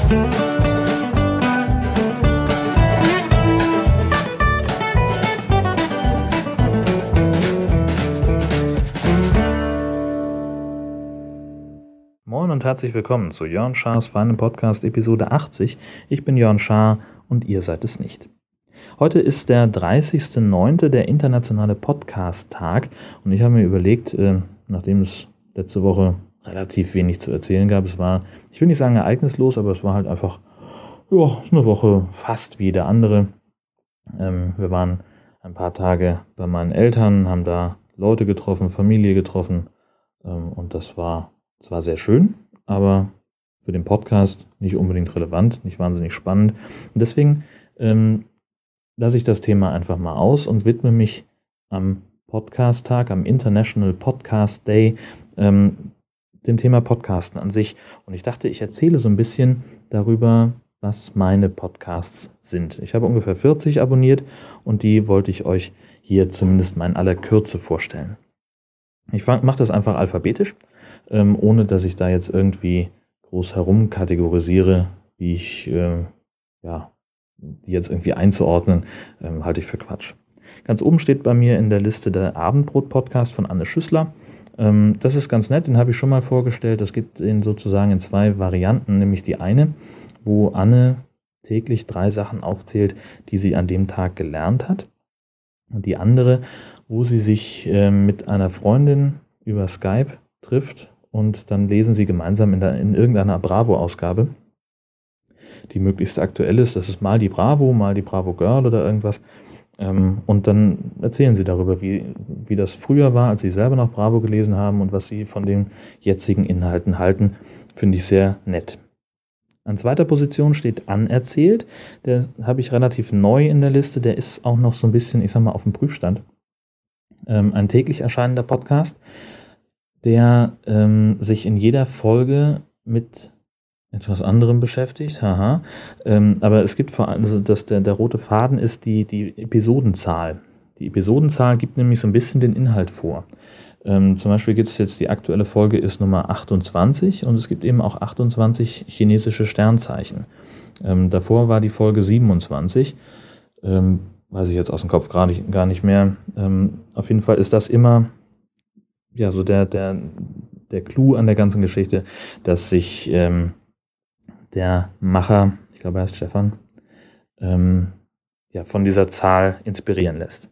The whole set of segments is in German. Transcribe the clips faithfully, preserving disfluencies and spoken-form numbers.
Moin und herzlich willkommen zu Jörn Schars feinem Podcast Episode achtzig. Ich bin Jörn Schaar und ihr seid es nicht. Heute ist der dreißigster neunte, der internationale Podcast-Tag, und ich habe mir überlegt, äh, nachdem es letzte Woche relativ wenig zu erzählen gab, es war, ich will nicht sagen ereignislos, aber es war halt einfach, ja, eine Woche fast wie jede andere. Ähm, wir waren ein paar Tage bei meinen Eltern, haben da Leute getroffen, Familie getroffen, ähm, und das war zwar sehr schön, aber für den Podcast nicht unbedingt relevant, nicht wahnsinnig spannend. Und deswegen ähm, lasse ich das Thema einfach mal aus und widme mich am Podcast-Tag, am International Podcast Day, ähm, dem Thema Podcasten an sich. Und ich dachte, ich erzähle so ein bisschen darüber, was meine Podcasts sind. Ich habe ungefähr vierzig abonniert und die wollte ich euch hier zumindest mal in aller Kürze vorstellen. Ich mache das einfach alphabetisch, ähm, ohne dass ich da jetzt irgendwie groß herumkategorisiere, wie ich, äh, ja, die jetzt irgendwie einzuordnen, ähm, halte ich für Quatsch. Ganz oben steht bei mir in der Liste der Abendbrot-Podcast von Anne Schüssler. Ähm, das ist ganz nett, den habe ich schon mal vorgestellt. Das gibt ihn sozusagen in zwei Varianten, nämlich die eine, wo Anne täglich drei Sachen aufzählt, die sie an dem Tag gelernt hat. Und die andere, wo sie sich äh, mit einer Freundin über Skype trifft und dann lesen sie gemeinsam in, der, in irgendeiner Bravo-Ausgabe, die möglichst aktuell ist. Das ist mal die Bravo, mal die Bravo Girl oder irgendwas. Ähm, und dann erzählen sie darüber, wie, wie das früher war, als sie selber noch Bravo gelesen haben und was sie von den jetzigen Inhalten halten. Finde ich sehr nett. An zweiter Position steht Anerzählt. Der habe ich relativ neu in der Liste. Der ist auch noch so ein bisschen, ich sag mal, auf dem Prüfstand. Ähm, ein täglich erscheinender Podcast, der ähm, sich in jeder Folge mit etwas anderem beschäftigt. Haha. Ähm, aber es gibt vor allem, also das, der, der rote Faden ist die, die Episodenzahl. Die Episodenzahl gibt nämlich so ein bisschen den Inhalt vor. Ähm, zum Beispiel gibt es jetzt, die aktuelle Folge ist Nummer achtundzwanzig und es gibt eben auch achtundzwanzig chinesische Sternzeichen. Ähm, davor war die Folge siebenundzwanzig, ähm, weiß ich jetzt aus dem Kopf gar nicht, gar nicht mehr. Ähm, auf jeden Fall ist das immer ja so der, der, der Clou an der ganzen Geschichte, dass sich ähm, der Macher, ich glaube er heißt Stefan, ähm, ja, von dieser Zahl inspirieren lässt.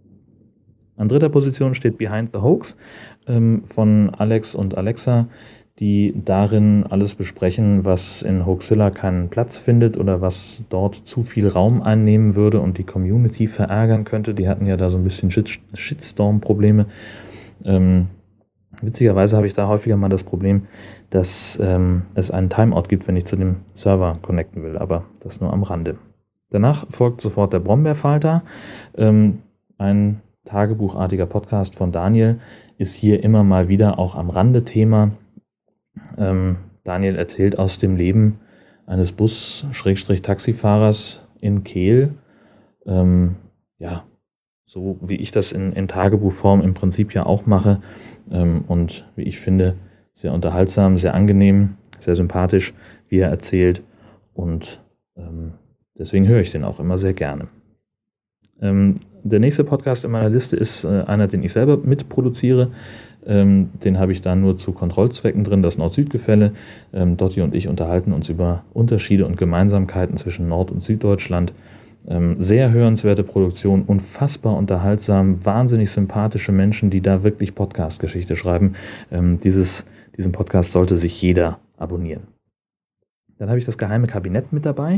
An dritter Position steht Behind the Hoax ähm, von Alex und Alexa, die darin alles besprechen, was in Hoaxilla keinen Platz findet oder was dort zu viel Raum einnehmen würde und die Community verärgern könnte. Die hatten ja da so ein bisschen Shit- Shitstorm-Probleme. Ähm, witzigerweise habe ich da häufiger mal das Problem, dass ähm, es einen Timeout gibt, wenn ich zu dem Server connecten will, aber das nur am Rande. Danach folgt sofort der Brombeerfalter, ähm, ein tagebuchartiger Podcast von Daniel, ist hier immer mal wieder auch am Rande Thema. Ähm, Daniel erzählt aus dem Leben eines Bus-Taxifahrers in Kehl. Ähm, ja, so wie ich das in, in Tagebuchform im Prinzip ja auch mache. Ähm, und wie ich finde, sehr unterhaltsam, sehr angenehm, sehr sympathisch, wie er erzählt. Und ähm, deswegen höre ich den auch immer sehr gerne. Ähm, der nächste Podcast in meiner Liste ist äh, einer, den ich selber mitproduziere. Ähm, den habe ich da nur zu Kontrollzwecken drin, das Nord-Süd-Gefälle. Ähm, Dotti und ich unterhalten uns über Unterschiede und Gemeinsamkeiten zwischen Nord- und Süddeutschland. Ähm, sehr hörenswerte Produktion, unfassbar unterhaltsam, wahnsinnig sympathische Menschen, die da wirklich Podcast-Geschichte schreiben. Ähm, dieses, diesen Podcast sollte sich jeder abonnieren. Dann habe ich das Geheime Kabinett mit dabei.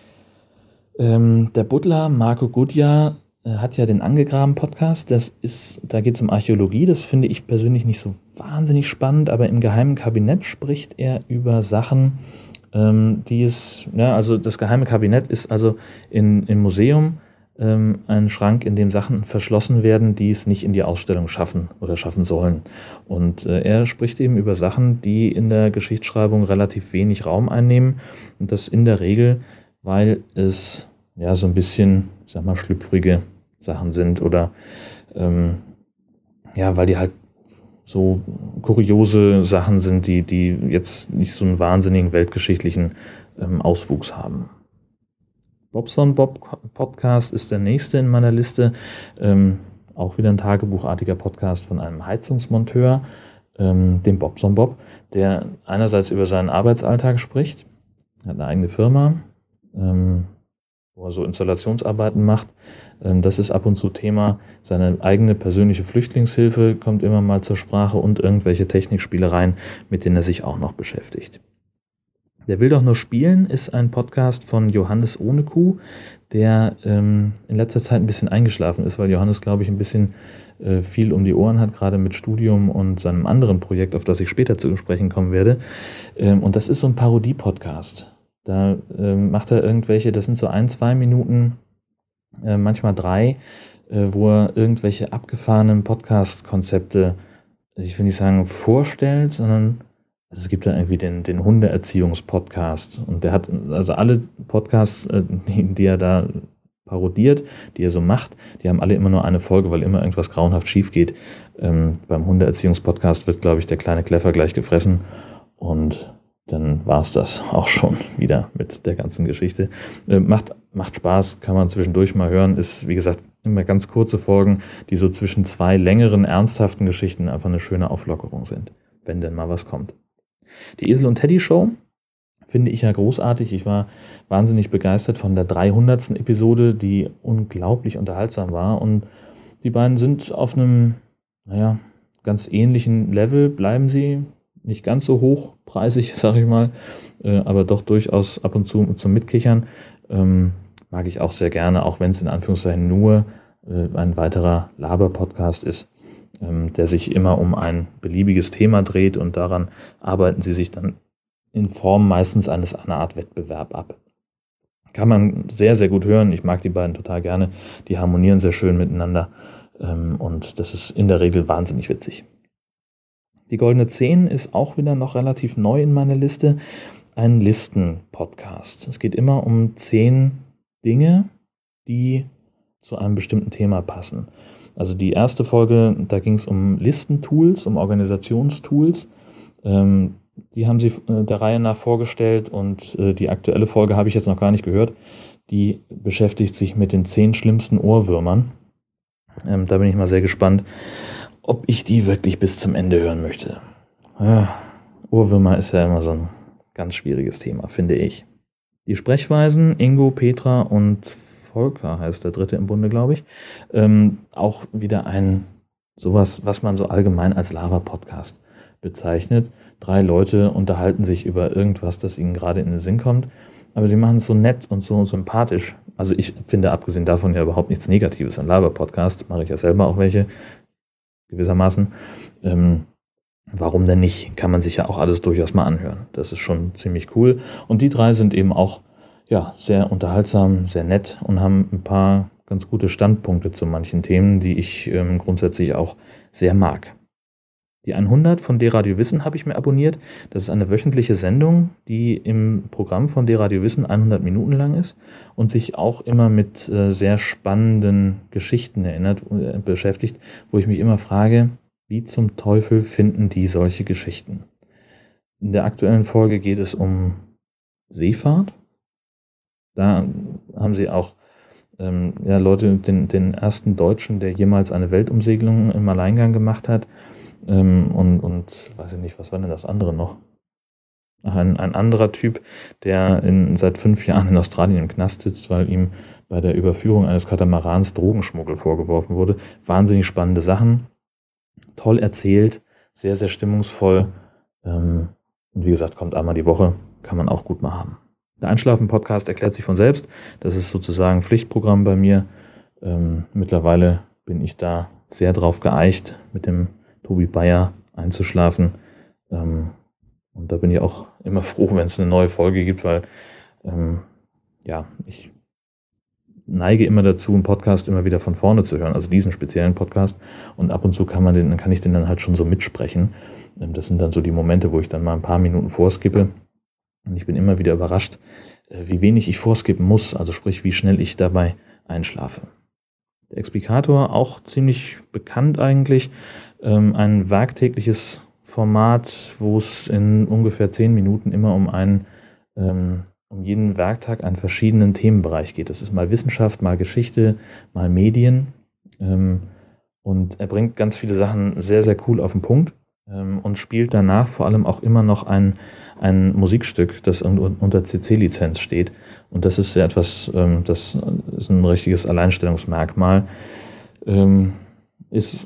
Ähm, der Butler Marco Gudja äh, hat ja den Angegraben-Podcast. Das ist, da geht es um Archäologie. Das finde ich persönlich nicht so wahnsinnig spannend, aber im Geheimen Kabinett spricht er über Sachen, ähm, die es, ja, also das Geheime Kabinett ist also in, im Museum ähm, ein Schrank, in dem Sachen verschlossen werden, die es nicht in die Ausstellung schaffen oder schaffen sollen. Und äh, er spricht eben über Sachen, die in der Geschichtsschreibung relativ wenig Raum einnehmen und das in der Regel, weil es ja so ein bisschen, ich sag mal, schlüpfrige Sachen sind oder ähm, ja, weil die halt so kuriose Sachen sind, die, die jetzt nicht so einen wahnsinnigen weltgeschichtlichen ähm, Auswuchs haben. Bobson Bob Podcast ist der nächste in meiner Liste. Ähm, auch wieder ein tagebuchartiger Podcast von einem Heizungsmonteur, ähm, dem Bobson Bob, der einerseits über seinen Arbeitsalltag spricht, hat eine eigene Firma, ähm, wo er so Installationsarbeiten macht. Ähm, das ist ab und zu Thema. Seine eigene persönliche Flüchtlingshilfe kommt immer mal zur Sprache und irgendwelche Technikspielereien, mit denen er sich auch noch beschäftigt. Der will doch nur spielen ist ein Podcast von Johannes ohne Kuh, der ähm, in letzter Zeit ein bisschen eingeschlafen ist, weil Johannes, glaube ich, ein bisschen äh, viel um die Ohren hat, gerade mit Studium und seinem anderen Projekt, auf das ich später zu sprechen kommen werde. Ähm, und das ist so ein Parodie-Podcast. Da ähm, macht er irgendwelche, das sind so ein, zwei Minuten, äh, manchmal drei, äh, wo er irgendwelche abgefahrenen Podcast-Konzepte, ich will nicht sagen vorstellt, sondern also es gibt da irgendwie den, den Hundeerziehungs-Podcast und der hat, also alle Podcasts, die, die er da parodiert, die er so macht, die haben alle immer nur eine Folge, weil immer irgendwas grauenhaft schief geht. Ähm, beim Hundeerziehungs-Podcast wird, glaube ich, der kleine Kleffer gleich gefressen und dann war es das auch schon wieder mit der ganzen Geschichte. Äh, macht, macht Spaß, kann man zwischendurch mal hören, ist, wie gesagt, immer ganz kurze Folgen, die so zwischen zwei längeren, ernsthaften Geschichten einfach eine schöne Auflockerung sind, wenn denn mal was kommt. Die Esel und Teddy Show finde ich ja großartig. Ich war wahnsinnig begeistert von der dreihundertsten Episode, die unglaublich unterhaltsam war. Und die beiden sind auf einem, naja, ganz ähnlichen Level, bleiben sie. Nicht ganz so hochpreisig, sage ich mal, äh, aber doch durchaus ab und zu zum Mitkichern. Ähm, mag ich auch sehr gerne, auch wenn es in Anführungszeichen nur äh, ein weiterer Laber-Podcast ist, der sich immer um ein beliebiges Thema dreht und daran arbeiten sie sich dann in Form meistens eines einer Art Wettbewerb ab. Kann man sehr, sehr gut hören. Ich mag die beiden total gerne. Die harmonieren sehr schön miteinander und das ist in der Regel wahnsinnig witzig. Die Goldene Zehn ist auch wieder noch relativ neu in meiner Liste. Ein Listen-Podcast. Es geht immer um zehn Dinge, die zu einem bestimmten Thema passen. Also die erste Folge, da ging es um Listentools, um Organisationstools. Ähm, die haben sie äh, der Reihe nach vorgestellt und äh, die aktuelle Folge habe ich jetzt noch gar nicht gehört. Die beschäftigt sich mit den zehn schlimmsten Ohrwürmern. Ähm, da bin ich mal sehr gespannt, ob ich die wirklich bis zum Ende hören möchte. Ja, Ohrwürmer ist ja immer so ein ganz schwieriges Thema, finde ich. Die Sprechweisen, Ingo, Petra und Volker heißt der dritte im Bunde, glaube ich. Ähm, auch wieder ein sowas, was man so allgemein als Lava-Podcast bezeichnet. Drei Leute unterhalten sich über irgendwas, das ihnen gerade in den Sinn kommt. Aber sie machen es so nett und so sympathisch. Also ich finde abgesehen davon ja überhaupt nichts Negatives an Lava-Podcasts. Mache ich ja selber auch welche, gewissermaßen. Ähm, warum denn nicht? Kann man sich ja auch alles durchaus mal anhören. Das ist schon ziemlich cool. Und die drei sind eben auch ja, sehr unterhaltsam, sehr nett und haben ein paar ganz gute Standpunkte zu manchen Themen, die ich ähm, grundsätzlich auch sehr mag. Die hundert von D-Radio Wissen habe ich mir abonniert. Das ist eine wöchentliche Sendung, die im Programm von D-Radio Wissen hundert Minuten lang ist und sich auch immer mit äh, sehr spannenden Geschichten erinnert, äh, beschäftigt, wo ich mich immer frage, wie zum Teufel finden die solche Geschichten? In der aktuellen Folge geht es um Seefahrt. Da haben sie auch ähm, ja, Leute, den, den ersten Deutschen, der jemals eine Weltumsegelung im Alleingang gemacht hat. Ähm, und, und weiß ich nicht, was war denn das andere noch? Ach, ein, ein anderer Typ, der in, seit fünf Jahren in Australien im Knast sitzt, weil ihm bei der Überführung eines Katamarans Drogenschmuggel vorgeworfen wurde. Wahnsinnig spannende Sachen. Toll erzählt, sehr, sehr stimmungsvoll. Ähm, und wie gesagt, kommt einmal die Woche, kann man auch gut mal haben. Der Einschlafen-Podcast erklärt sich von selbst. Das ist sozusagen Pflichtprogramm bei mir. Ähm, mittlerweile bin ich da sehr drauf geeicht, mit dem Tobi Bayer einzuschlafen. Ähm, und da bin ich auch immer froh, wenn es eine neue Folge gibt, weil ähm, ja, ich neige immer dazu, einen Podcast immer wieder von vorne zu hören, also diesen speziellen Podcast. Und ab und zu kann man den, dann kann ich den dann halt schon so mitsprechen. Ähm, das sind dann so die Momente, wo ich dann mal ein paar Minuten vorskippe. Und ich bin immer wieder überrascht, wie wenig ich vorskippen muss, also sprich, wie schnell ich dabei einschlafe. Der Explicator, auch ziemlich bekannt eigentlich, ähm, ein werktägliches Format, wo es in ungefähr zehn Minuten immer um einen, ähm, um jeden Werktag einen verschiedenen Themenbereich geht. Das ist mal Wissenschaft, mal Geschichte, mal Medien. Ähm, und er bringt ganz viele Sachen sehr, sehr cool auf den Punkt ähm, und spielt danach vor allem auch immer noch ein, ein Musikstück, das un- unter C C-Lizenz steht. Und das ist ja etwas, ähm, das ist ein richtiges Alleinstellungsmerkmal. Ähm, ist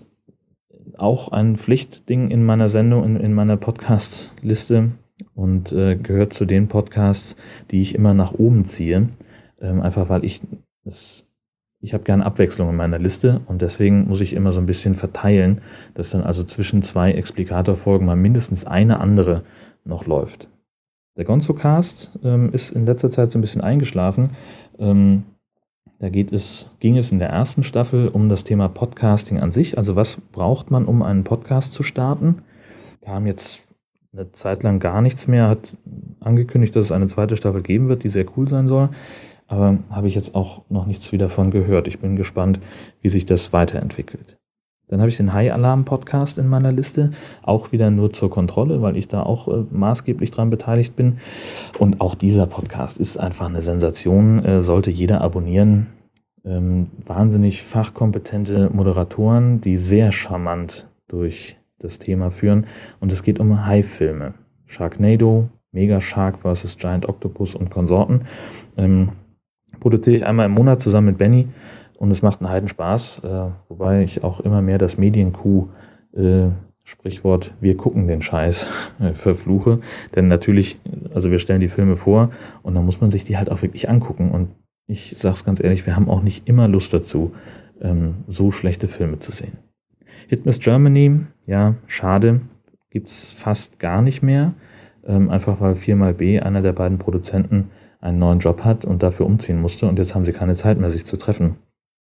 auch ein Pflichtding in meiner Sendung, in, in meiner Podcast-Liste und äh, gehört zu den Podcasts, die ich immer nach oben ziehe. Ähm, einfach weil ich das, ich habe gerne Abwechslung in meiner Liste und deswegen muss ich immer so ein bisschen verteilen, dass dann also zwischen zwei Explicator-Folgen mal mindestens eine andere noch läuft. Der Gonzo-Cast ähm, ist in letzter Zeit so ein bisschen eingeschlafen. Ähm, da geht es, ging es in der ersten Staffel um das Thema Podcasting an sich. Also was braucht man, um einen Podcast zu starten? Kam jetzt eine Zeit lang gar nichts mehr, hat angekündigt, dass es eine zweite Staffel geben wird, die sehr cool sein soll. Aber habe ich jetzt auch noch nichts wieder davon gehört. Ich bin gespannt, wie sich das weiterentwickelt. Dann habe ich den High Alarm Podcast in meiner Liste, auch wieder nur zur Kontrolle, weil ich da auch äh, maßgeblich dran beteiligt bin. Und auch dieser Podcast ist einfach eine Sensation, äh, sollte jeder abonnieren. Ähm, wahnsinnig fachkompetente Moderatoren, die sehr charmant durch das Thema führen. Und es geht um Hai-Filme. Sharknado, Mega Shark versus. Giant Octopus und Konsorten. Ähm, produziere ich einmal im Monat zusammen mit Benny. Und es macht einen Heidenspaß, äh, wobei ich auch immer mehr das Medienkuh, äh, Sprichwort, wir gucken den Scheiß, äh, verfluche. Denn natürlich, also wir stellen die Filme vor und dann muss man sich die halt auch wirklich angucken. Und ich sag's ganz ehrlich, wir haben auch nicht immer Lust dazu, ähm, so schlechte Filme zu sehen. Hitmiss Germany, ja, schade, gibt's fast gar nicht mehr. Ähm, einfach weil vier mal B, einer der beiden Produzenten, einen neuen Job hat und dafür umziehen musste. Und jetzt haben sie keine Zeit mehr, sich zu treffen.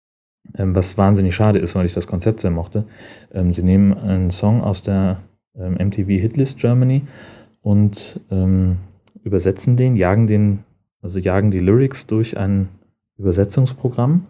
Ähm, was wahnsinnig schade ist, weil ich das Konzept sehr mochte. Ähm, sie nehmen einen Song aus der ähm, M T V Hitlist Germany und ähm, übersetzen den, jagen den, also jagen die Lyrics durch ein Übersetzungsprogramm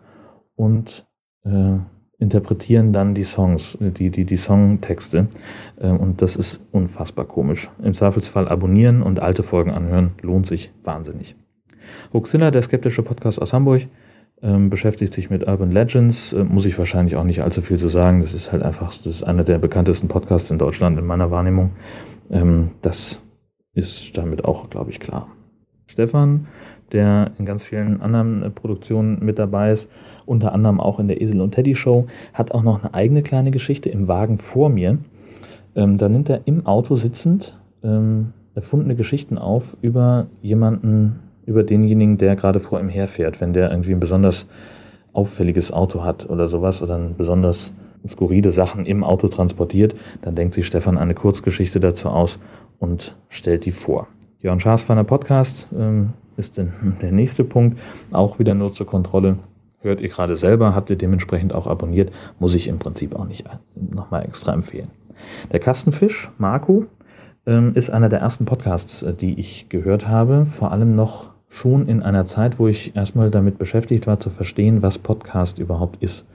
und äh, interpretieren dann die Songs, die, die, die Songtexte. Äh, und das ist unfassbar komisch. Im Zweifelsfall abonnieren und alte Folgen anhören, lohnt sich wahnsinnig. Hoaxilla, der skeptische Podcast aus Hamburg, ähm, beschäftigt sich mit Urban Legends, äh, muss ich wahrscheinlich auch nicht allzu viel zu sagen. Das ist halt einfach, das ist einer der bekanntesten Podcasts in Deutschland in meiner Wahrnehmung. Ähm, das ist damit auch, glaube ich, klar. Stefan, der in ganz vielen anderen äh, Produktionen mit dabei ist, unter anderem auch in der Esel und Teddy Show, hat auch noch eine eigene kleine Geschichte im Wagen vor mir. Ähm, da nimmt er im Auto sitzend ähm, erfundene Geschichten auf über jemanden, über denjenigen, der gerade vor ihm herfährt, wenn der irgendwie ein besonders auffälliges Auto hat oder sowas oder ein besonders skurrile Sachen im Auto transportiert, dann denkt sich Stefan eine Kurzgeschichte dazu aus und stellt die vor. Jörn Schaas feiner Podcast ähm, ist der, der nächste Punkt, auch wieder nur zur Kontrolle. Hört ihr gerade selber, habt ihr dementsprechend auch abonniert, muss ich im Prinzip auch nicht nochmal extra empfehlen. Der Kastenfisch, Marco, ähm, ist einer der ersten Podcasts, die ich gehört habe, vor allem noch schon in einer Zeit, wo ich erstmal damit beschäftigt war, zu verstehen, was Podcast überhaupt ist.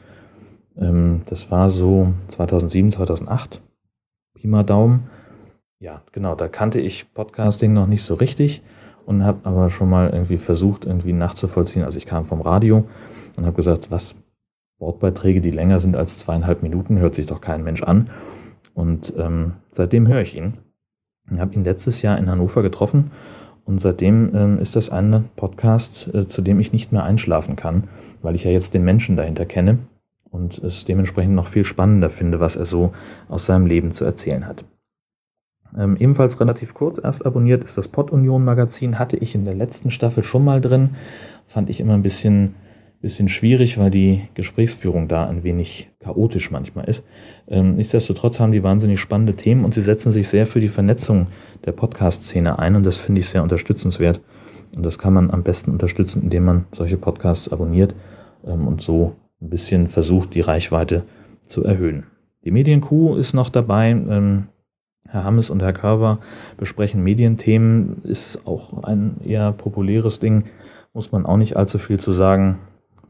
Ähm, das war so zweitausendsieben, zweitausendacht, Pi mal Daumen. Ja, genau, da kannte ich Podcasting noch nicht so richtig und habe aber schon mal irgendwie versucht, irgendwie nachzuvollziehen. Also ich kam vom Radio und habe gesagt, was, Wortbeiträge, die länger sind als zweieinhalb Minuten, hört sich doch kein Mensch an. Und ähm, seitdem höre ich ihn. Ich habe ihn letztes Jahr in Hannover getroffen und seitdem ähm, ist das ein Podcast, äh, zu dem ich nicht mehr einschlafen kann, weil ich ja jetzt den Menschen dahinter kenne und es dementsprechend noch viel spannender finde, was er so aus seinem Leben zu erzählen hat. Ähm, ebenfalls relativ kurz erst abonniert ist das Pod-Union-Magazin, hatte ich in der letzten Staffel schon mal drin, fand ich immer ein bisschen, bisschen schwierig, weil die Gesprächsführung da ein wenig chaotisch manchmal ist. Ähm, nichtsdestotrotz haben die wahnsinnig spannende Themen und sie setzen sich sehr für die Vernetzung der Podcast-Szene ein und das finde ich sehr unterstützenswert. Und das kann man am besten unterstützen, indem man solche Podcasts abonniert ähm, und so ein bisschen versucht, die Reichweite zu erhöhen. Die Medienkuh ist noch dabei. Ähm, Herr Hammes und Herr Körber besprechen Medienthemen, ist auch ein eher populäres Ding, muss man auch nicht allzu viel zu sagen.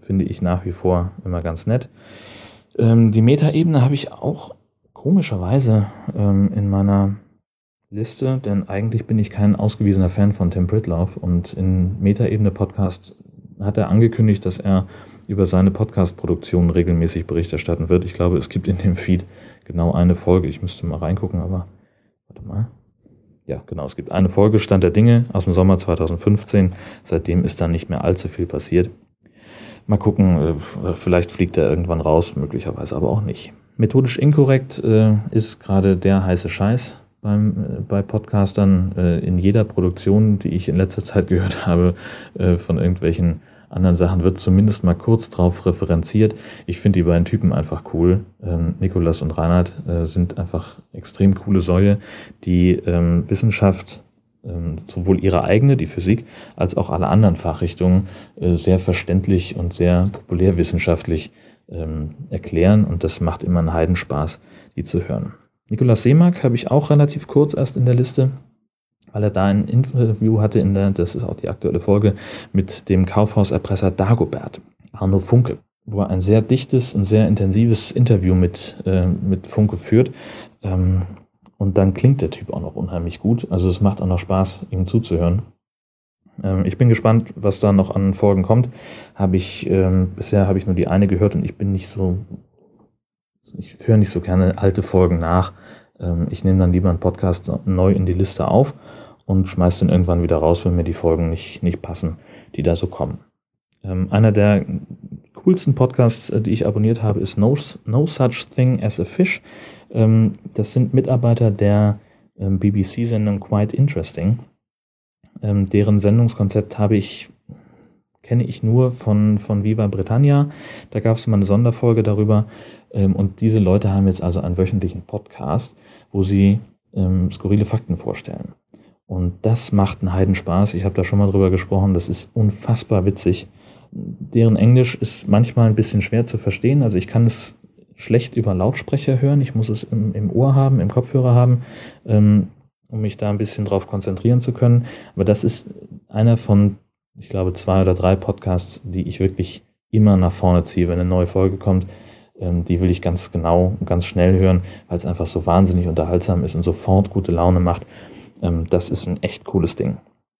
finde ich nach wie vor immer ganz nett. Ähm, die Metaebene habe ich auch komischerweise ähm, in meiner Liste, denn eigentlich bin ich kein ausgewiesener Fan von Tim Pritlove und in Metaebene-Podcast hat er angekündigt, dass er über seine Podcast-Produktion regelmäßig Bericht erstatten wird. Ich glaube, es gibt in dem Feed genau eine Folge. Ich müsste mal reingucken, aber warte mal. Ja, genau, es gibt eine Folge Stand der Dinge aus dem Sommer zweitausendfünfzehn. Seitdem ist dann nicht mehr allzu viel passiert. Mal gucken, vielleicht fliegt er irgendwann raus, möglicherweise aber auch nicht. Methodisch inkorrekt äh, ist gerade der heiße Scheiß beim, äh, bei Podcastern. Äh, in jeder Produktion, die ich in letzter Zeit gehört habe, äh, von irgendwelchen anderen Sachen, wird zumindest mal kurz drauf referenziert. Ich finde die beiden Typen einfach cool. Ähm, Nikolas und Reinhard äh, sind einfach extrem coole Säue, die ähm, Wissenschaft, sowohl ihre eigene, die Physik, als auch alle anderen Fachrichtungen äh, sehr verständlich und sehr populärwissenschaftlich ähm, erklären und das macht immer einen Heidenspaß, die zu hören. Nikolaus Seemack habe ich auch relativ kurz erst in der Liste, weil er da ein Interview hatte, in der, das ist auch die aktuelle Folge, mit dem Kaufhauserpresser Dagobert, Arno Funke, wo er ein sehr dichtes und sehr intensives Interview mit, äh, mit Funke führt. Ähm, Und dann klingt der Typ auch noch unheimlich gut. Also es macht auch noch Spaß, ihm zuzuhören. Ähm, ich bin gespannt, was da noch an Folgen kommt. Habe ich, ähm, bisher habe ich nur die eine gehört und ich bin nicht so, ich höre nicht so gerne alte Folgen nach. Ähm, ich nehme dann lieber einen Podcast neu in die Liste auf und schmeiße den irgendwann wieder raus, wenn mir die Folgen nicht, nicht passen, die da so kommen. Ähm, einer der coolsten Podcasts, die ich abonniert habe, ist No, no Such Thing as a Fish. Ähm, das sind Mitarbeiter der ähm, B B C-Sendung Quite Interesting. Ähm, deren Sendungskonzept habe ich, kenne ich nur von, von Viva Britannia. Da gab es mal eine Sonderfolge darüber. Ähm, und diese Leute haben jetzt also einen wöchentlichen Podcast, wo sie ähm, skurrile Fakten vorstellen. Und das macht einen Heidenspaß. Ich habe da schon mal drüber gesprochen. Das ist unfassbar witzig. Deren Englisch ist manchmal ein bisschen schwer zu verstehen. Also ich kann es schlecht über Lautsprecher hören. Ich muss es im, im Ohr haben, im Kopfhörer haben, ähm, um mich da ein bisschen drauf konzentrieren zu können. Aber das ist einer von, ich glaube, zwei oder drei Podcasts, die ich wirklich immer nach vorne ziehe, wenn eine neue Folge kommt. Ähm, die will ich ganz genau und ganz schnell hören, weil es einfach so wahnsinnig unterhaltsam ist und sofort gute Laune macht. Ähm, das ist ein echt cooles Ding.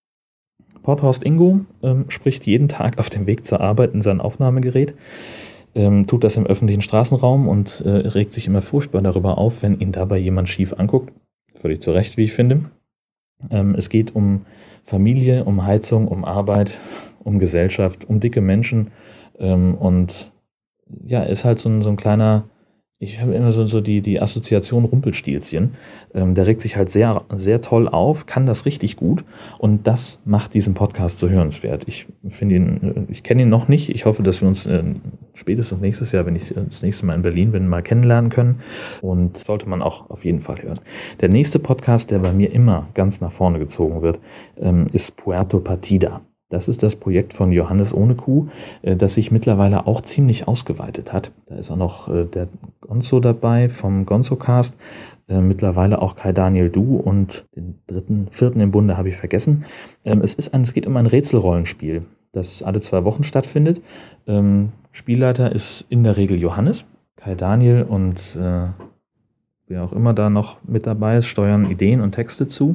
Podhorst Ingo ähm, spricht jeden Tag auf dem Weg zur Arbeit in sein Aufnahmegerät, ähm, tut das im öffentlichen Straßenraum und äh, regt sich immer furchtbar darüber auf, wenn ihn dabei jemand schief anguckt. Völlig zu Recht, wie ich finde. Ähm, es geht um Familie, um Heizung, um Arbeit, um Gesellschaft, um dicke Menschen ähm, und ja, ist halt so ein, so ein kleiner, ich habe immer so, so die, die Assoziation Rumpelstilzchen. Ähm, der regt sich halt sehr, sehr toll auf, kann das richtig gut und das macht diesen Podcast so hörenswert. Ich finde ihn, ich kenne ihn noch nicht. Ich hoffe, dass wir uns äh, spätestens nächstes Jahr, wenn ich äh, das nächste Mal in Berlin bin, mal kennenlernen können und sollte man auch auf jeden Fall hören. Der nächste Podcast, der bei mir immer ganz nach vorne gezogen wird, ähm, ist Puerto Partida. Das ist das Projekt von Johannes ohne Kuh, das sich mittlerweile auch ziemlich ausgeweitet hat. Da ist auch noch der Gonzo dabei vom Gonzo-Cast, mittlerweile auch Kai Daniel Du und den dritten, vierten im Bunde habe ich vergessen. Es ist ein, es geht um ein Rätselrollenspiel, das alle zwei Wochen stattfindet. Spielleiter ist in der Regel Johannes. Kai Daniel und äh, wer auch immer da noch mit dabei ist, steuern Ideen und Texte zu.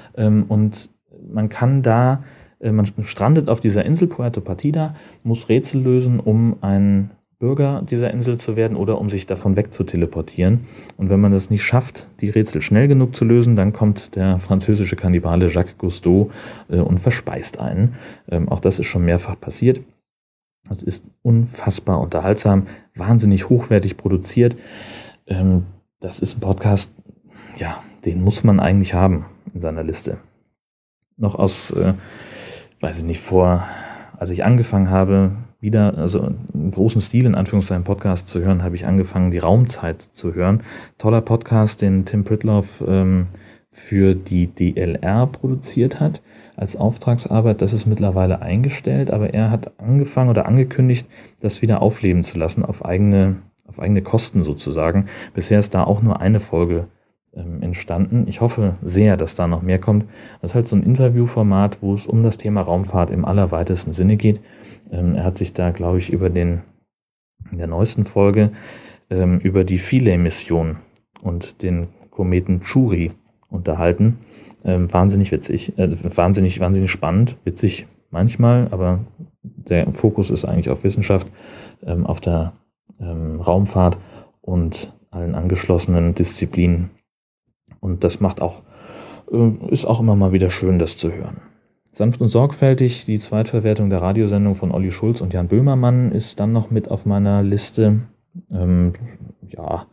Und man kann da Man strandet auf dieser Insel Puerto Partida, muss Rätsel lösen, um ein Bürger dieser Insel zu werden oder um sich davon wegzuteleportieren. Und wenn man das nicht schafft, die Rätsel schnell genug zu lösen, dann kommt der französische Kannibale Jacques Cousteau äh, und verspeist einen. Ähm, auch das ist schon mehrfach passiert. Es ist unfassbar unterhaltsam, wahnsinnig hochwertig produziert. Ähm, das ist ein Podcast, ja, den muss man eigentlich haben in seiner Liste. Noch aus... Äh, weiß ich nicht, vor, als ich angefangen habe, wieder, also im großen Stil, in Anführungszeichen, Podcast zu hören, habe ich angefangen, die Raumzeit zu hören. Toller Podcast, den Tim Pritlove ähm, für die D L R produziert hat, als Auftragsarbeit. Das ist mittlerweile eingestellt, aber er hat angefangen oder angekündigt, das wieder aufleben zu lassen, auf eigene, auf eigene Kosten sozusagen. Bisher ist da auch nur eine Folge ähm, entstanden. Ich hoffe sehr, dass da noch mehr kommt. Das ist halt so ein Interviewformat, wo es um das Thema Raumfahrt im allerweitesten Sinne geht. Ähm, er hat sich da, glaube ich, über den, in der neuesten Folge ähm, über die Philae-Mission und den Kometen Chury unterhalten. Ähm, wahnsinnig witzig, äh, wahnsinnig, wahnsinnig spannend, witzig manchmal, aber der Fokus ist eigentlich auf Wissenschaft, ähm, auf der ähm, Raumfahrt und allen angeschlossenen Disziplinen. Und das macht auch, äh, ist auch immer mal wieder schön, das zu hören. Sanft und sorgfältig, die Zweitverwertung der Radiosendung von Olli Schulz und Jan Böhmermann ist dann noch mit auf meiner Liste. Ähm, ja,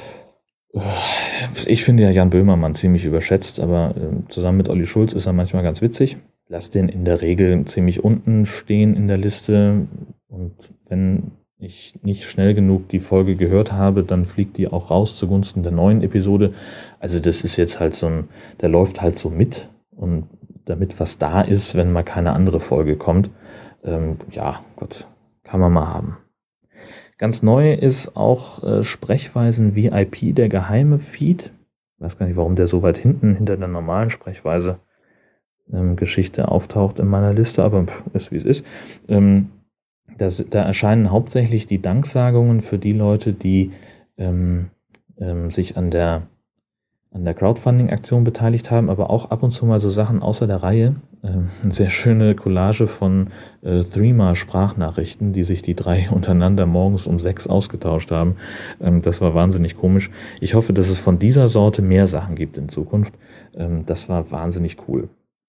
ich finde ja Jan Böhmermann ziemlich überschätzt, aber äh, zusammen mit Olli Schulz ist er manchmal ganz witzig. Lass den in der Regel ziemlich unten stehen in der Liste. Und wenn ich nicht schnell genug die Folge gehört habe, dann fliegt die auch raus zugunsten der neuen Episode. Also das ist jetzt halt so ein, der läuft halt so mit. Und damit was da ist, wenn mal keine andere Folge kommt, ähm, ja, Gott, kann man mal haben. Ganz neu ist auch äh, Sprechweisen V I P, der geheime Feed. Ich weiß gar nicht, warum der so weit hinten hinter der normalen Sprechweise ähm, Geschichte auftaucht in meiner Liste, aber pff, ist wie es ist. Ähm, das, da erscheinen hauptsächlich die Danksagungen für die Leute, die ähm, ähm, sich an der, an der Crowdfunding-Aktion beteiligt haben, aber auch ab und zu mal so Sachen außer der Reihe. Ähm, eine sehr schöne Collage von äh, Threema-Sprachnachrichten, die sich die drei untereinander morgens um sechs ausgetauscht haben. Ähm, das war wahnsinnig komisch. Ich hoffe, dass es von dieser Sorte mehr Sachen gibt in Zukunft. Ähm, das war wahnsinnig cool.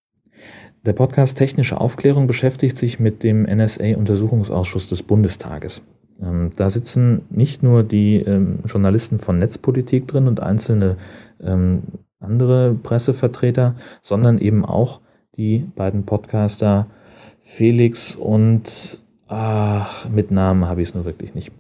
Der Podcast Technische Aufklärung beschäftigt sich mit dem N S A-Untersuchungsausschuss des Bundestages. Ähm, da sitzen nicht nur die ähm, Journalisten von Netzpolitik drin und einzelne ähm, andere Pressevertreter, sondern eben auch die beiden Podcaster Felix und, ach, mit Namen habe ich es nur wirklich nicht.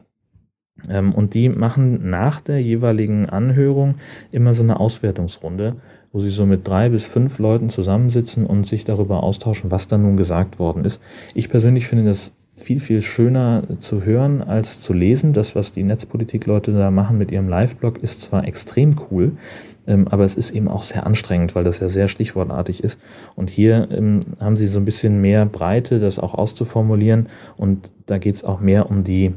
Ähm, und die machen nach der jeweiligen Anhörung immer so eine Auswertungsrunde, wo sie so mit drei bis fünf Leuten zusammensitzen und sich darüber austauschen, was da nun gesagt worden ist. Ich persönlich finde das viel, viel schöner zu hören als zu lesen. Das, was die Netzpolitik-Leute da machen mit ihrem Live-Blog, ist zwar extrem cool, ähm, aber es ist eben auch sehr anstrengend, weil das ja sehr stichwortartig ist. Und hier ähm, haben sie so ein bisschen mehr Breite, das auch auszuformulieren. Und da geht es auch mehr um die,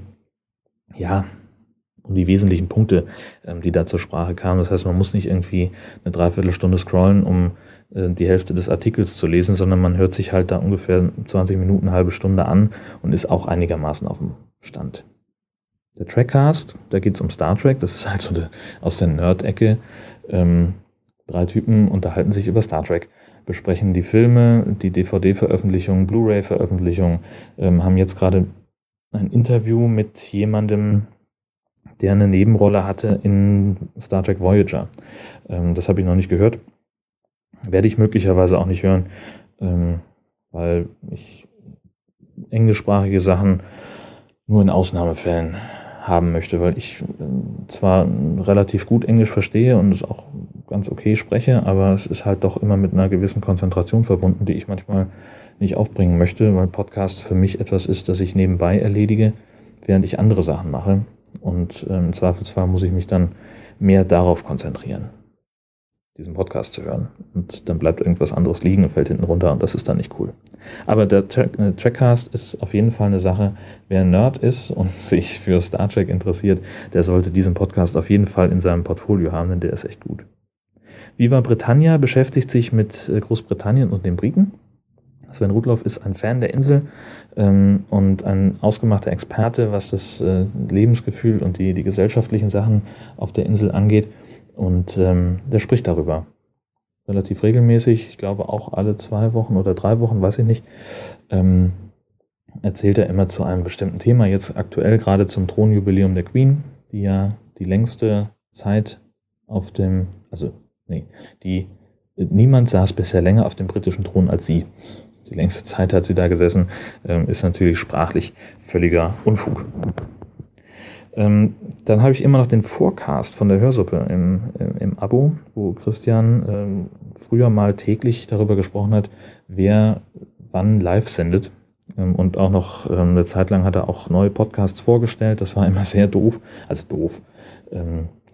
ja, um die wesentlichen Punkte, ähm, die da zur Sprache kamen. Das heißt, man muss nicht irgendwie eine Dreiviertelstunde scrollen, um äh, die Hälfte des Artikels zu lesen, sondern man hört sich halt da ungefähr zwanzig Minuten, eine halbe Stunde an und ist auch einigermaßen auf dem Stand. Der Trackcast, da geht es um Star Trek, das ist halt so de, aus der Nerd-Ecke. Ähm, drei Typen unterhalten sich über Star Trek, besprechen die Filme, die D V D-Veröffentlichung, Blu-ray-Veröffentlichung, ähm, haben jetzt gerade ein Interview mit jemandem, der eine Nebenrolle hatte in Star Trek Voyager. Ähm, das habe ich noch nicht gehört. Werde ich möglicherweise auch nicht hören, ähm, weil ich englischsprachige Sachen nur in Ausnahmefällen haben möchte, weil ich äh, zwar relativ gut Englisch verstehe und es auch ganz okay spreche, aber es ist halt doch immer mit einer gewissen Konzentration verbunden, die ich manchmal nicht aufbringen möchte, weil Podcast für mich etwas ist, das ich nebenbei erledige, während ich andere Sachen mache. Und ähm, im Zweifelsfall muss ich mich dann mehr darauf konzentrieren, diesen Podcast zu hören. Und dann bleibt irgendwas anderes liegen und fällt hinten runter und das ist dann nicht cool. Aber der Tra- äh, Trackcast ist auf jeden Fall eine Sache. Wer ein Nerd ist und sich für Star Trek interessiert, der sollte diesen Podcast auf jeden Fall in seinem Portfolio haben, denn der ist echt gut. Viva Britannia beschäftigt sich mit Großbritannien und den Briten. Sven Rudloff ist ein Fan der Insel ähm, und ein ausgemachter Experte, was das äh, Lebensgefühl und die, die gesellschaftlichen Sachen auf der Insel angeht. Und ähm, der spricht darüber relativ regelmäßig, ich glaube auch alle zwei Wochen oder drei Wochen, weiß ich nicht, ähm, erzählt er immer zu einem bestimmten Thema. Jetzt aktuell gerade zum Thronjubiläum der Queen, die ja die längste Zeit auf dem, also nee, die niemand saß bisher länger auf dem britischen Thron als sie. Die längste Zeit hat sie da gesessen, ähm, ist natürlich sprachlich völliger Unfug. Ähm, dann habe ich immer noch den Forecast von der Hörsuppe im, im, im Abo, wo Christian ähm, früher mal täglich darüber gesprochen hat, wer wann live sendet. Ähm, und auch noch ähm, eine Zeit lang hat er auch neue Podcasts vorgestellt. Das war immer sehr doof. Also doof. Ähm,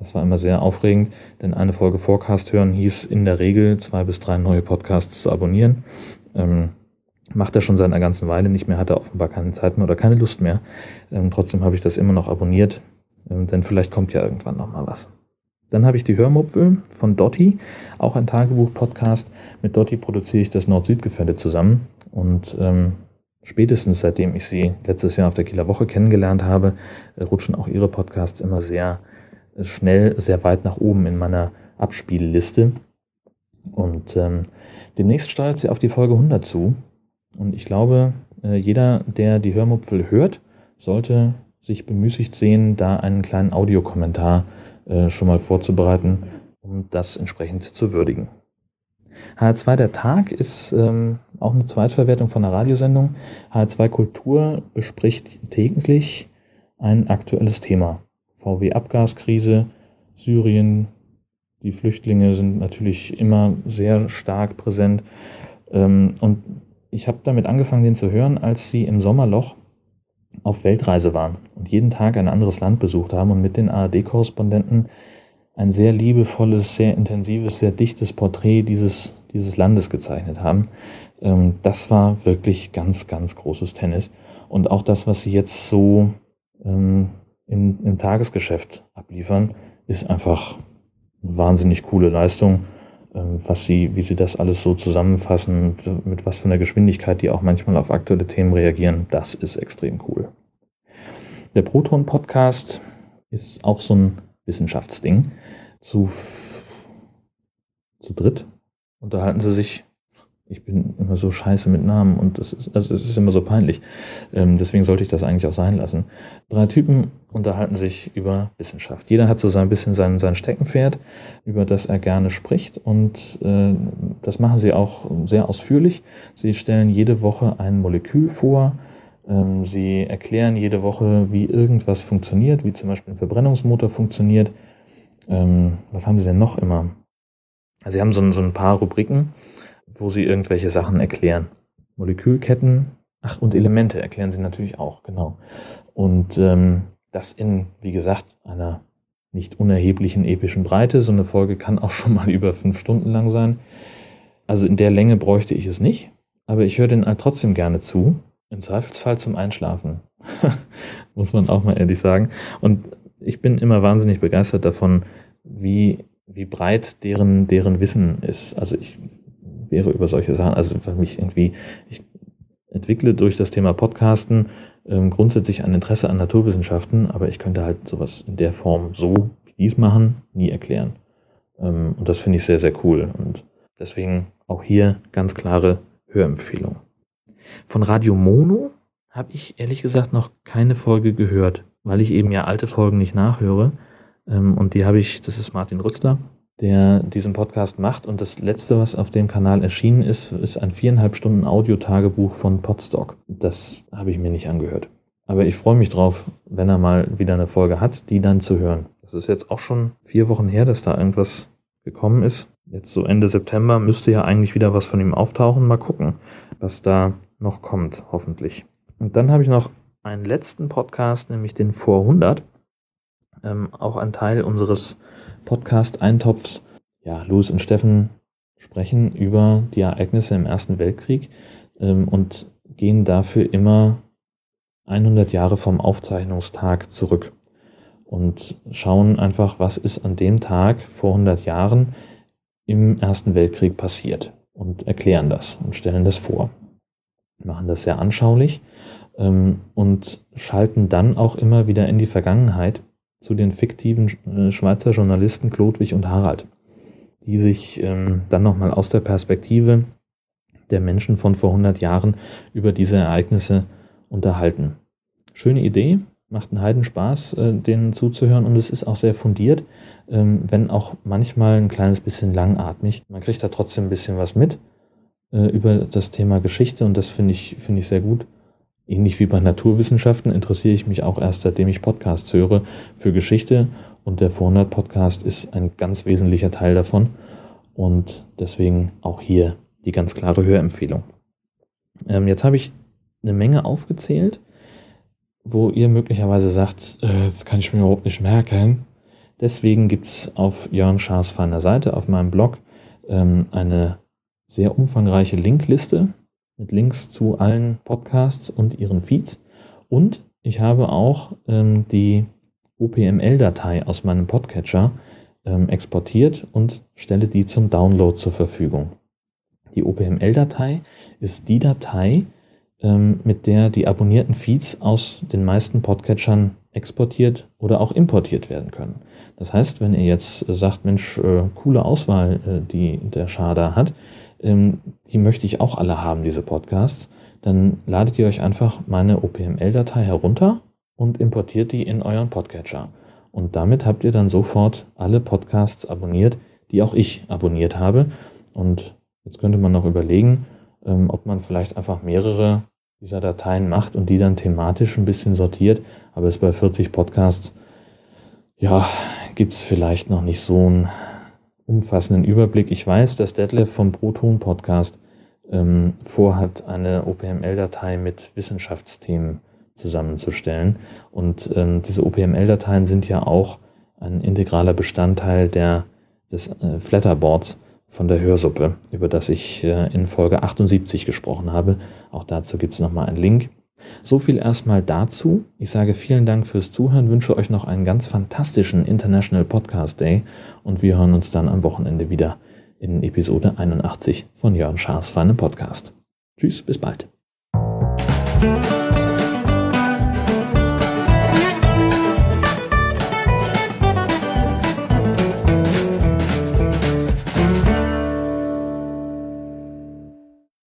Das war immer sehr aufregend, denn eine Folge Forecast hören hieß in der Regel, zwei bis drei neue Podcasts zu abonnieren. Ähm, macht er schon seit einer ganzen Weile nicht mehr, hat er offenbar keine Zeit mehr oder keine Lust mehr. Ähm, trotzdem habe ich das immer noch abonniert, ähm, denn vielleicht kommt ja irgendwann noch mal was. Dann habe ich die Hörmupfel von Dotti, auch ein Tagebuch-Podcast. Mit Dotti produziere ich das Nord-Süd-Gefälle zusammen und ähm, spätestens seitdem ich sie letztes Jahr auf der Kieler Woche kennengelernt habe, äh, rutschen auch ihre Podcasts immer sehr äh, schnell, sehr weit nach oben in meiner Abspielliste. Und ähm, demnächst steuert sie auf die Folge hundert zu. Und ich glaube, äh, jeder, der die Hörmupfel hört, sollte sich bemüßigt sehen, da einen kleinen Audiokommentar äh, schon mal vorzubereiten, um das entsprechend zu würdigen. H R zwei Der Tag ist ähm, auch eine Zweitverwertung von einer Radiosendung. H R zwei Kultur bespricht täglich ein aktuelles Thema. V W-Abgaskrise, Syrien, die Flüchtlinge sind natürlich immer sehr stark präsent. Ähm, und ich habe damit angefangen, den zu hören, als sie im Sommerloch auf Weltreise waren und jeden Tag ein anderes Land besucht haben und mit den A R D-Korrespondenten ein sehr liebevolles, sehr intensives, sehr dichtes Porträt dieses, dieses Landes gezeichnet haben. Ähm, das war wirklich ganz, ganz großes Tennis. Und auch das, was sie jetzt so ähm, im, im Tagesgeschäft abliefern, ist einfach eine wahnsinnig coole Leistung. Ähm, was sie, wie sie das alles so zusammenfassen, mit was für einer Geschwindigkeit die auch manchmal auf aktuelle Themen reagieren, das ist extrem cool. Der Proton-Podcast ist auch so ein Wissenschaftsding. Zu, zu dritt unterhalten sie sich. Ich bin immer so scheiße mit Namen und das ist, also es ist immer so peinlich. Ähm, deswegen sollte ich das eigentlich auch sein lassen. Drei Typen unterhalten sich über Wissenschaft. Jeder hat so ein bisschen sein, sein Steckenpferd, über das er gerne spricht und äh, das machen sie auch sehr ausführlich. Sie stellen jede Woche ein Molekül vor. Ähm, sie erklären jede Woche, wie irgendwas funktioniert, wie zum Beispiel ein Verbrennungsmotor funktioniert. Ähm, was haben sie denn noch immer? Also sie haben so, so ein paar Rubriken, wo sie irgendwelche Sachen erklären. Molekülketten, ach und Elemente erklären sie natürlich auch, genau. Und ähm, das in, wie gesagt, einer nicht unerheblichen epischen Breite. So eine Folge kann auch schon mal über fünf Stunden lang sein. Also in der Länge bräuchte ich es nicht, aber ich höre den halt trotzdem gerne zu. Im Zweifelsfall zum Einschlafen. Muss man auch mal ehrlich sagen. Und ich bin immer wahnsinnig begeistert davon, wie, wie breit deren, deren Wissen ist. Also ich wäre über solche Sachen, also weil mich irgendwie, ich entwickle durch das Thema Podcasten ähm, grundsätzlich ein Interesse an Naturwissenschaften, aber ich könnte halt sowas in der Form so, wie die es machen, nie erklären. Ähm, und das finde ich sehr, sehr cool. Und deswegen auch hier ganz klare Hörempfehlung. Von Radio Mono habe ich ehrlich gesagt noch keine Folge gehört, weil ich eben ja alte Folgen nicht nachhöre. Ähm, und die habe ich, das ist Martin Rützler, der diesen Podcast macht. Und das letzte, was auf dem Kanal erschienen ist, ist ein viereinhalb Stunden Audiotagebuch von Podstock. Das habe ich mir nicht angehört. Aber ich freue mich drauf, wenn er mal wieder eine Folge hat, die dann zu hören. Das ist jetzt auch schon vier Wochen her, dass da irgendwas gekommen ist. Jetzt so Ende September müsste ja eigentlich wieder was von ihm auftauchen. Mal gucken, was da noch kommt, hoffentlich. Und dann habe ich noch einen letzten Podcast, nämlich den Vor hundert. Ähm, auch ein Teil unseres Podcast-Eintopfs. Ja, Louis und Steffen sprechen über die Ereignisse im Ersten Weltkrieg ähm, und gehen dafür immer hundert Jahre vom Aufzeichnungstag zurück und schauen einfach, was ist an dem Tag vor hundert Jahren im Ersten Weltkrieg passiert und erklären das und stellen das vor. Machen das sehr anschaulich ähm, und schalten dann auch immer wieder in die Vergangenheit zu den fiktiven äh, Schweizer Journalisten Chlodwig und Harald, die sich ähm, dann nochmal aus der Perspektive der Menschen von vor hundert Jahren über diese Ereignisse unterhalten. Schöne Idee, macht einen Heidenspaß, äh, denen zuzuhören und es ist auch sehr fundiert, ähm, wenn auch manchmal ein kleines bisschen langatmig. Man kriegt da trotzdem ein bisschen was mit äh, über das Thema Geschichte und das finde ich, finde ich sehr gut. Ähnlich wie bei Naturwissenschaften interessiere ich mich auch erst, seitdem ich Podcasts höre, für Geschichte und der Vor hundert Podcast ist ein ganz wesentlicher Teil davon und deswegen auch hier die ganz klare Hörempfehlung. Ähm, jetzt habe ich eine Menge aufgezählt, wo ihr möglicherweise sagt, äh, das kann ich mir überhaupt nicht merken. Deswegen gibt es auf Jörn Schaas feiner Seite auf meinem Blog ähm, eine sehr umfangreiche Linkliste mit Links zu allen Podcasts und ihren Feeds. Und ich habe auch ähm, die O P M L-Datei aus meinem Podcatcher ähm, exportiert und stelle die zum Download zur Verfügung. Die O P M L-Datei ist die Datei, ähm, mit der die abonnierten Feeds aus den meisten Podcatchern exportiert oder auch importiert werden können. Das heißt, wenn ihr jetzt äh, sagt, Mensch, äh, coole Auswahl, äh, die der Schaar da hat, ähm, die möchte ich auch alle haben, diese Podcasts, dann ladet ihr euch einfach meine O P M L-Datei herunter und importiert die in euren Podcatcher. Und damit habt ihr dann sofort alle Podcasts abonniert, die auch ich abonniert habe. Und jetzt könnte man noch überlegen, ähm, ob man vielleicht einfach mehrere dieser Dateien macht und die dann thematisch ein bisschen sortiert. Aber es bei vierzig Podcasts, ja, gibt es vielleicht noch nicht so einen umfassenden Überblick. Ich weiß, dass Detlef vom Proton Podcast ähm, vorhat, eine O P M L-Datei mit Wissenschaftsthemen zusammenzustellen. Und ähm, diese O P M L-Dateien sind ja auch ein integraler Bestandteil der, des äh, Flatterboards von der Hörsuppe, über das ich äh, in Folge achtundsiebzig gesprochen habe. Auch dazu gibt es nochmal einen Link. So viel erstmal dazu. Ich sage vielen Dank fürs Zuhören, wünsche euch noch einen ganz fantastischen International Podcast Day und wir hören uns dann am Wochenende wieder in Episode einundachtzig von Jörn Schaas feinem Podcast. Tschüss, bis bald.